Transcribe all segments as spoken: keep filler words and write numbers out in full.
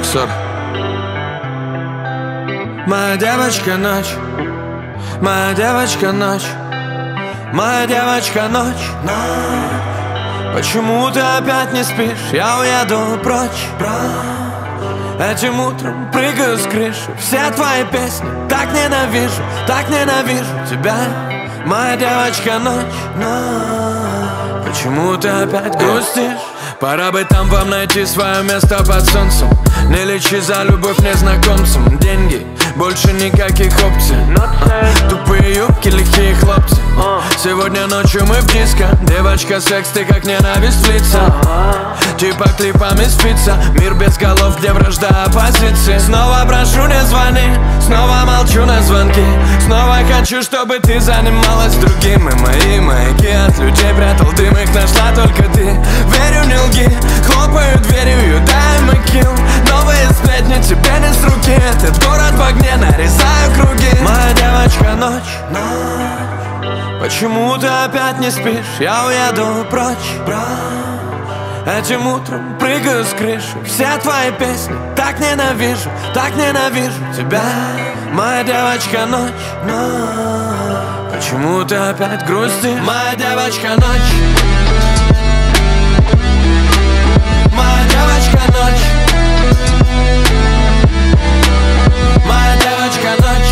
Роксор. Моя девочка ночь, моя девочка ночь, моя девочка ночь, ночь. Почему ты опять не спишь? Я уеду прочь, прочь. Этим утром прыгаю с крыши. Все твои песни так ненавижу, так ненавижу тебя. Моя девочка ночь, ночь. Почему ты опять грустишь? Пора бы там вам найти свое место под солнцем. Не лечи за любовь незнакомцам. Деньги, больше никаких опций. Тупые юбки, лихие хлопцы. Сегодня ночью мы в диско. Девочка, секс, ты как ненависть в лица. Типа клипами спится. Мир без голов, где вражда оппозиции. Снова прошу, не звони. Снова молчу на звонки. Снова хочу, чтобы ты занималась другим. И мои маяки от людей прятал дым. Их нашла только ты. Верю, не лги. Хлопаю дверью, дай мы килл. Новые сплетни тебе не с руки. Этот город в огне, нарезаю круги. Моя девочка ночь, ночь. Почему ты опять не спишь? Я уеду прочь, прочь. Этим утром прыгаю с крыши. Все твои песни так ненавижу, так ненавижу тебя. Моя девочка ночь, ночь. Почему ты опять грустишь? Моя девочка ночь. Моя девочка ночь. Моя девочка ночь.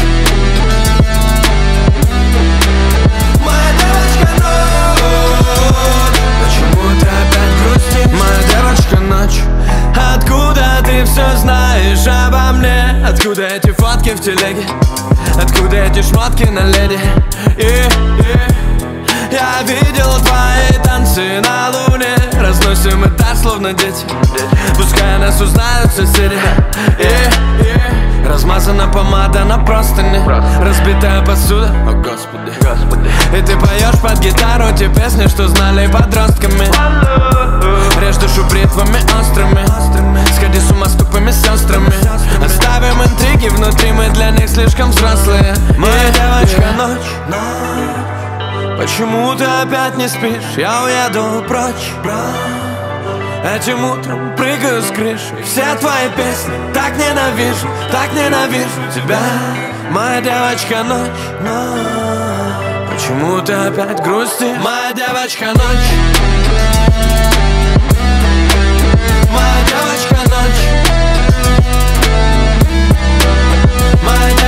Моя девочка ночь. Почему ты опять грустишь? Моя девочка ночь. Откуда ты все знаешь обо мне? Откуда эти фотки в телеге? Откуда эти шмотки на леди? Yeah, yeah. Я видел твои танцы на луне. Разносим этаж, словно дети. Пускай нас узнают соседи. Yeah, yeah. Размазана помада на простыне. Разбитая посуда, о господи, господи. И ты поешь под гитару те песни, что знали подростками. Режь душу бритвами острыми. Сходи с ума с тупыми сестрами. Оставим интриги внутри, мы для них слишком взрослые. Моя девочка ночь, ночь. Почему ты опять не спишь? Я уеду прочь, прочь. Этим утром прыгаю с крыши. Все твои песни так ненавижу, так ненавижу тебя. Моя девочка ночь, ночь. Почему ты опять грустишь? Моя девочка ночь. Моя девочка ночь. Моя